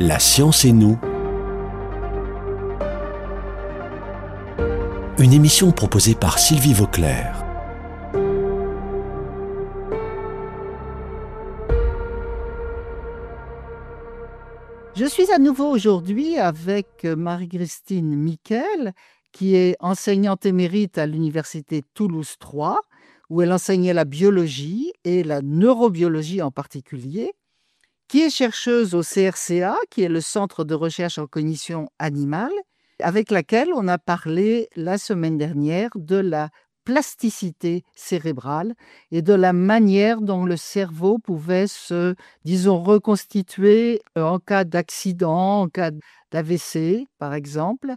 La science et nous. Une émission proposée par Sylvie Vauclair. Je suis à nouveau aujourd'hui avec Marie-Christine Miquel, qui est enseignante émérite à l'Université Toulouse 3, où elle enseignait la biologie et la neurobiologie en particulier, qui est chercheuse au CRCA, qui est le Centre de recherche en cognition animale, avec laquelle on a parlé la semaine dernière de la plasticité cérébrale et de la manière dont le cerveau pouvait se, disons, reconstituer en cas d'accident, en cas d'AVC, par exemple.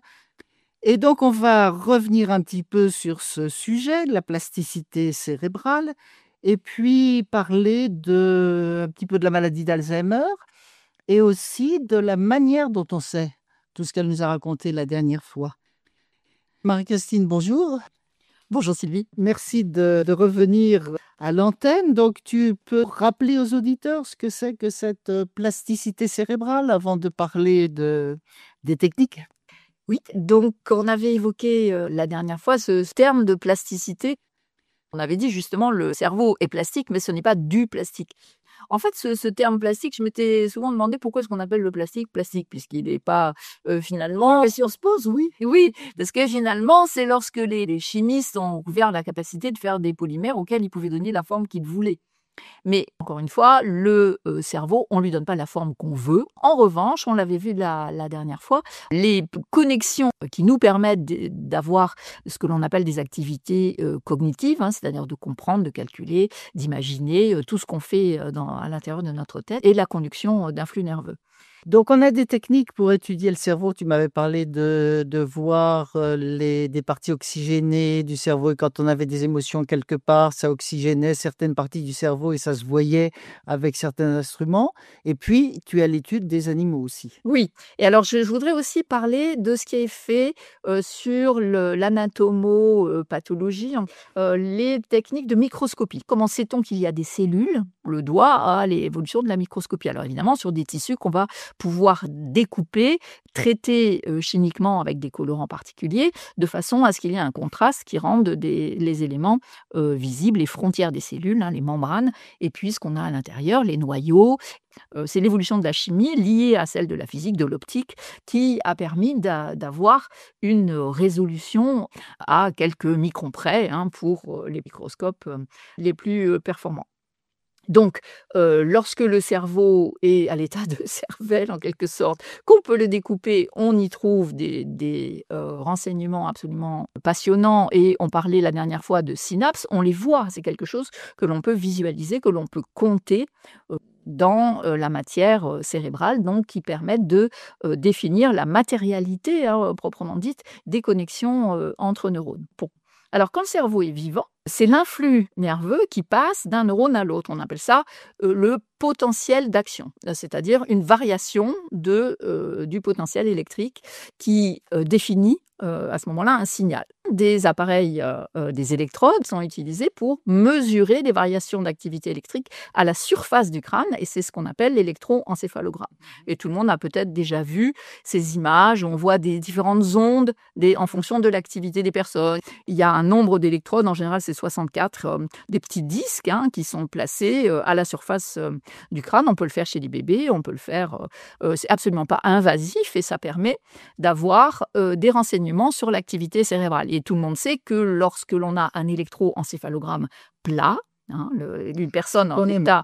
Et donc, on va revenir un petit peu sur ce sujet de la plasticité cérébrale et puis parler un petit peu de la maladie d'Alzheimer et aussi de la manière dont on sait tout ce qu'elle nous a raconté la dernière fois. Marie-Christine, bonjour. Bonjour Sylvie. Merci de revenir à l'antenne. Donc, tu peux rappeler aux auditeurs ce que c'est que cette plasticité cérébrale avant de parler des techniques? Oui, donc on avait évoqué la dernière fois ce terme de plasticité. On avait dit justement le cerveau est plastique, mais ce n'est pas du plastique. En fait, ce terme plastique, je m'étais souvent demandé pourquoi est-ce qu'on appelle le plastique plastique, puisqu'il n'est pas finalement... La question se pose, oui. Oui, parce que finalement, c'est lorsque les chimistes ont ouvert la capacité de faire des polymères auxquels ils pouvaient donner la forme qu'ils voulaient. Mais encore une fois, le cerveau, on ne lui donne pas la forme qu'on veut. En revanche, on l'avait vu la dernière fois, les connexions qui nous permettent d'avoir ce que l'on appelle des activités cognitives, c'est-à-dire de comprendre, de calculer, d'imaginer tout ce qu'on fait à l'intérieur de notre tête, et la conduction d'un flux nerveux. Donc, on a des techniques pour étudier le cerveau. Tu m'avais parlé de voir des parties oxygénées du cerveau et quand on avait des émotions quelque part, ça oxygénait certaines parties du cerveau et ça se voyait avec certains instruments. Et puis, tu as l'étude des animaux aussi. Oui, et alors je voudrais aussi parler de ce qui est fait sur l'anatomopathologie, les techniques de microscopie. Comment sait-on qu'il y a des cellules? Le doigt à l'évolution de la microscopie. Alors évidemment, sur des tissus qu'on va pouvoir découper, traiter chimiquement avec des colorants particuliers, de façon à ce qu'il y ait un contraste qui rende les éléments visibles, les frontières des cellules, les membranes, et puis ce qu'on a à l'intérieur, les noyaux. C'est l'évolution de la chimie liée à celle de la physique, de l'optique, qui a permis d'avoir une résolution à quelques microns près pour les microscopes les plus performants. Donc, lorsque le cerveau est à l'état de cervelle, en quelque sorte, qu'on peut le découper, on y trouve des renseignements absolument passionnants. Et on parlait la dernière fois de synapses, on les voit, c'est quelque chose que l'on peut visualiser, que l'on peut compter dans la matière cérébrale, donc qui permettent de définir la matérialité proprement dite des connexions entre neurones. Alors, quand le cerveau est vivant, c'est l'influx nerveux qui passe d'un neurone à l'autre. On appelle ça le potentiel d'action, c'est-à-dire une variation du potentiel électrique qui définit à ce moment-là un signal. Des appareils, des électrodes sont utilisés pour mesurer les variations d'activité électrique à la surface du crâne, et c'est ce qu'on appelle l'électroencéphalogramme. Et tout le monde a peut-être déjà vu ces images où on voit des différentes ondes en fonction de l'activité des personnes. Il y a un nombre d'électrodes, en général c'est 64, des petits disques qui sont placés à la surface du crâne. On peut le faire chez les bébés, on peut le faire, c'est absolument pas invasif et ça permet d'avoir des renseignements sur l'activité cérébrale. Et tout le monde sait que lorsque l'on a un électroencéphalogramme plat, une personne en état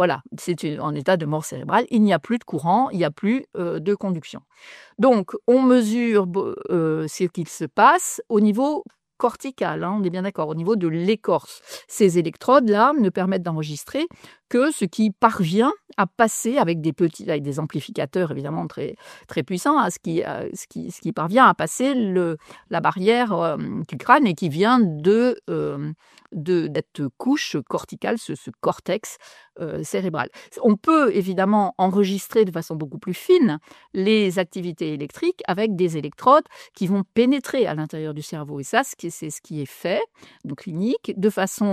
de mort cérébrale, il n'y a plus de courant, il n'y a plus de conduction. Donc, on mesure ce qu'il se passe au niveau cortical, on est bien d'accord, au niveau de l'écorce. Ces électrodes-là ne permettent d'enregistrer que ce qui parvient à passer avec des amplificateurs évidemment très, très puissants, ce qui parvient à passer la barrière du crâne et qui vient de cette couche corticale, ce cortex cérébral. On peut évidemment enregistrer de façon beaucoup plus fine les activités électriques avec des électrodes qui vont pénétrer à l'intérieur du cerveau. Et ça, c'est ce qui est fait, donc clinique, de façon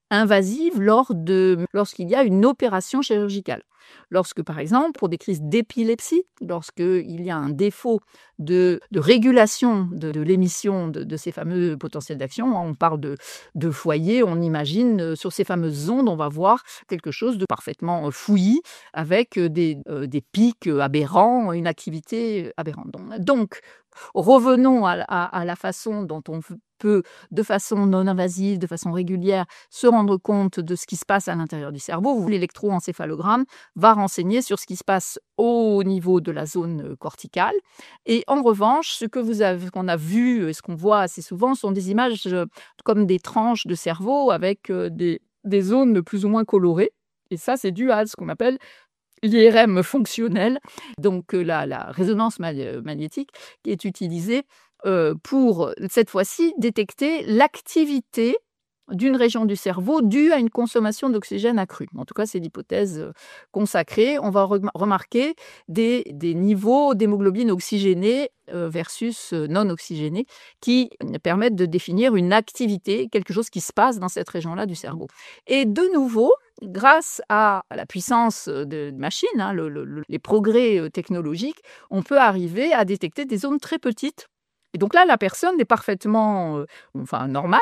invasive lorsqu'il y a une opération chirurgicale. Lorsque, par exemple, pour des crises d'épilepsie, lorsqu'il y a un défaut de régulation de l'émission de ces fameux potentiels d'action, on parle de foyer, on imagine sur ces fameuses ondes, on va voir quelque chose de parfaitement fouillis avec des pics aberrants, une activité aberrante. Donc, revenons à la façon dont on peut, de façon non invasive, de façon régulière, se rendre compte de ce qui se passe à l'intérieur du cerveau. L'électroencéphalogramme va renseigner sur ce qui se passe au niveau de la zone corticale. Et en revanche, ce qu'on a vu et ce qu'on voit assez souvent sont des images comme des tranches de cerveau avec des zones plus ou moins colorées. Et ça, c'est dû à ce qu'on appelle l'IRM fonctionnel, donc la résonance magnétique qui est utilisée pour, cette fois-ci, détecter l'activité d'une région du cerveau due à une consommation d'oxygène accrue. En tout cas, c'est l'hypothèse consacrée. On va remarquer des niveaux d'hémoglobine oxygénée versus non oxygénée qui permettent de définir une activité, quelque chose qui se passe dans cette région-là du cerveau. Et de nouveau, grâce à la puissance de machines, les progrès technologiques, on peut arriver à détecter des zones très petites. Et donc là, la personne est parfaitement normale,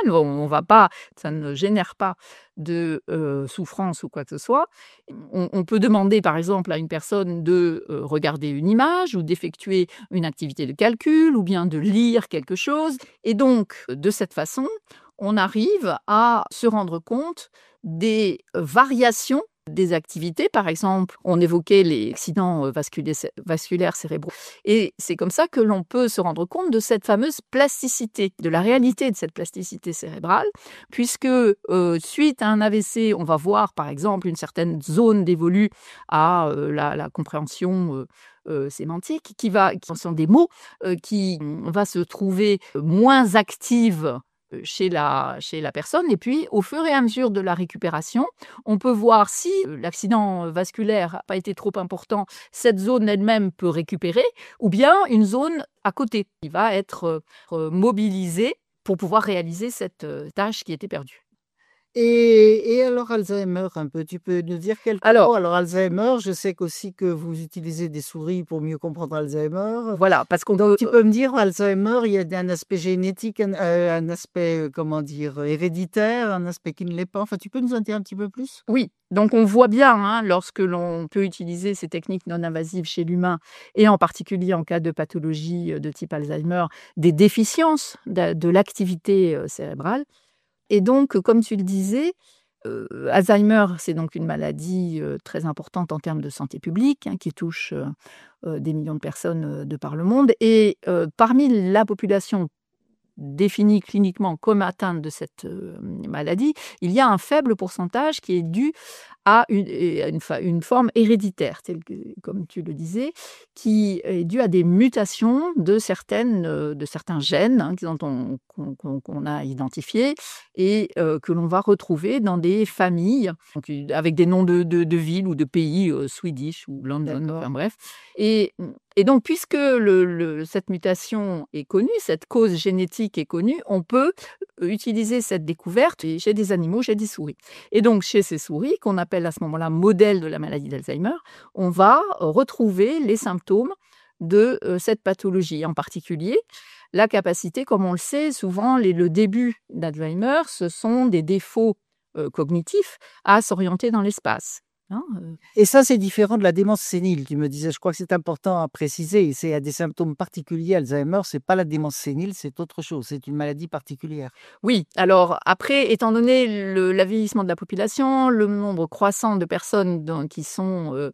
ça ne génère pas de souffrance ou quoi que ce soit. On peut demander, par exemple, à une personne de regarder une image ou d'effectuer une activité de calcul ou bien de lire quelque chose. Et donc, de cette façon, on arrive à se rendre compte des variations des activités. Par exemple, on évoquait les accidents vasculaires cérébraux. Et c'est comme ça que l'on peut se rendre compte de cette fameuse plasticité, de la réalité de cette plasticité cérébrale, puisque suite à un AVC, on va voir par exemple une certaine zone dévolue à la compréhension sémantique, qui sont des mots qui va se trouver moins active chez la personne. Et puis, au fur et à mesure de la récupération, on peut voir si l'accident vasculaire n'a pas été trop important, cette zone elle-même peut récupérer, ou bien une zone à côté qui va être mobilisée pour pouvoir réaliser cette tâche qui était perdue. Et alors Alzheimer, un peu, tu peux nous dire quelques mots? Alors Alzheimer, je sais qu'aussi que vous utilisez des souris pour mieux comprendre Alzheimer. Voilà, parce qu'on Donc, tu peux me dire, Alzheimer, il y a un aspect génétique, un aspect, héréditaire, un aspect qui ne l'est pas. Enfin, tu peux nous en dire un petit peu plus? Oui, donc on voit bien, lorsque l'on peut utiliser ces techniques non invasives chez l'humain, et en particulier en cas de pathologie de type Alzheimer, des déficiences de l'activité cérébrale. Et donc, comme tu le disais, Alzheimer, c'est donc une maladie très importante en termes de santé publique, qui touche des millions de personnes de par le monde. Et parmi la population définie cliniquement comme atteinte de cette maladie, il y a un faible pourcentage qui est dû à une forme héréditaire, comme tu le disais, qui est due à des mutations de certains gènes qu'on a identifiés et que l'on va retrouver dans des familles, donc, avec des noms de villes ou de pays, Swedish ou London, D'accord. enfin bref. Et donc, puisque cette mutation est connue, cette cause génétique est connue, on peut utiliser cette découverte chez des animaux, chez des souris. Et donc, chez ces souris, qu'on appelle à ce moment-là modèle de la maladie d'Alzheimer, on va retrouver les symptômes de cette pathologie. En particulier, la capacité, comme on le sait, souvent le début d'Alzheimer, ce sont des défauts cognitifs à s'orienter dans l'espace. Et ça, c'est différent de la démence sénile, tu me disais. Je crois que c'est important à préciser. C'est à des symptômes particuliers. Alzheimer, c'est pas la démence sénile, c'est autre chose. C'est une maladie particulière. Oui, alors après, étant donné l'avieillissement de la population, le nombre croissant de personnes qui sont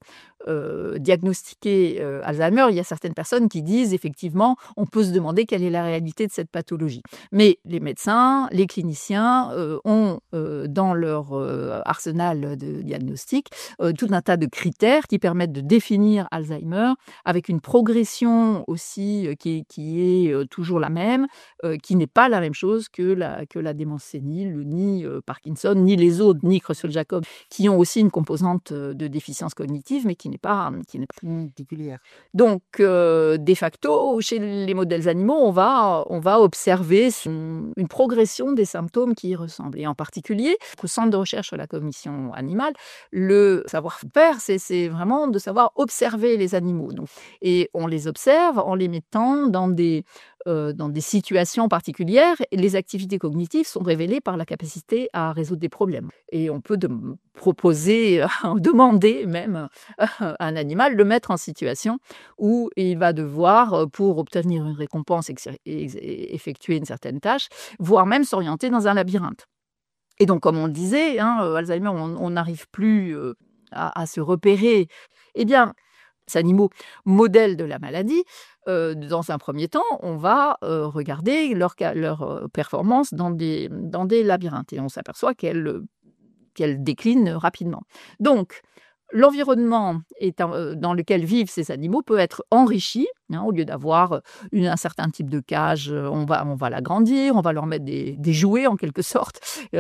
diagnostiquées Alzheimer, il y a certaines personnes qui disent effectivement, on peut se demander quelle est la réalité de cette pathologie. Mais les médecins, les cliniciens ont dans leur arsenal de diagnostic tout un tas de critères qui permettent de définir Alzheimer avec une progression aussi qui est toujours la même, qui n'est pas la même chose que la démence sénile, ni Parkinson, ni les autres, ni Creutzfeldt-Jakob, qui ont aussi une composante de déficience cognitive, mais qui n'est pas Particulière. Donc, de facto, chez les modèles animaux, on va observer une progression des symptômes qui y ressemblent. Et en particulier, au Centre de recherche sur la cognition animale, le savoir-faire, c'est vraiment de savoir observer les animaux. Donc, et on les observe en les mettant dans des situations particulières. Et les activités cognitives sont révélées par la capacité à résoudre des problèmes. Et on peut proposer, demander même à un animal de mettre en situation où il va devoir, pour obtenir une récompense, effectuer une certaine tâche, voire même s'orienter dans un labyrinthe. Et donc, comme on le disait, Alzheimer, on n'arrive plus à se repérer. Eh bien, ces animaux modèles de la maladie, dans un premier temps, on va regarder leur performance dans des labyrinthes et on s'aperçoit qu'elles déclinent rapidement. Donc, l'environnement dans lequel vivent ces animaux peut être enrichi. Au lieu d'avoir un certain type de cage, on va l'agrandir, on va leur mettre des jouets en quelque sorte,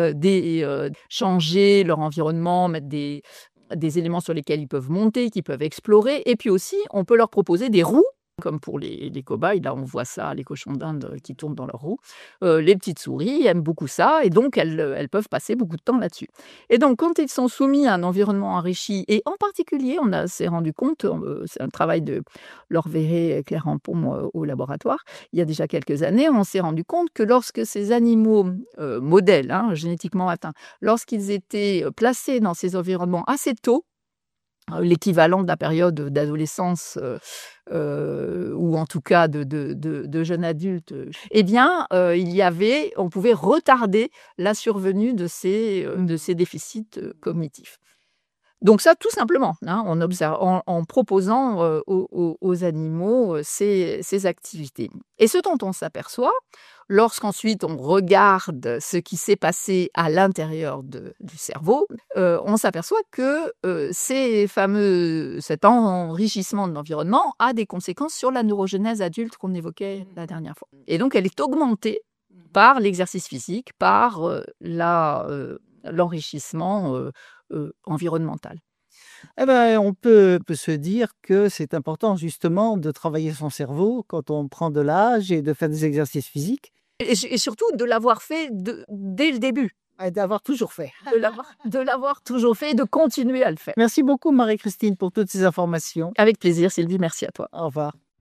changer leur environnement, mettre des éléments sur lesquels ils peuvent monter, qu'ils peuvent explorer. Et puis aussi, on peut leur proposer des roues, comme pour les cobayes. Là, on voit ça, les cochons d'Inde qui tournent dans leurs roues. Les petites souris aiment beaucoup ça, et donc elles peuvent passer beaucoup de temps là-dessus. Et donc, quand ils sont soumis à un environnement enrichi, et en particulier, on s'est rendu compte, c'est un travail de Laure Verret et Claire Rampon au laboratoire, il y a déjà quelques années, on s'est rendu compte que lorsque ces animaux modèles, génétiquement atteints, lorsqu'ils étaient placés dans ces environnements assez tôt, l'équivalent de la période d'adolescence ou en tout cas de jeune adulte, eh bien, on pouvait retarder la survenue de ces déficits cognitifs. Donc ça, tout simplement, on observe en proposant aux animaux ces activités. Et ce dont on s'aperçoit, lorsqu'ensuite on regarde ce qui s'est passé à l'intérieur du cerveau, on s'aperçoit que cet enrichissement de l'environnement a des conséquences sur la neurogénèse adulte qu'on évoquait la dernière fois. Et donc elle est augmentée par l'exercice physique, par l'enrichissement environnemental. Eh ben, on peut se dire que c'est important justement de travailler son cerveau quand on prend de l'âge et de faire des exercices physiques. Et surtout de l'avoir fait dès le début. Et d'avoir toujours fait. De l'avoir toujours fait et de continuer à le faire. Merci beaucoup Marie-Christine pour toutes ces informations. Avec plaisir Sylvie, merci à toi. Au revoir.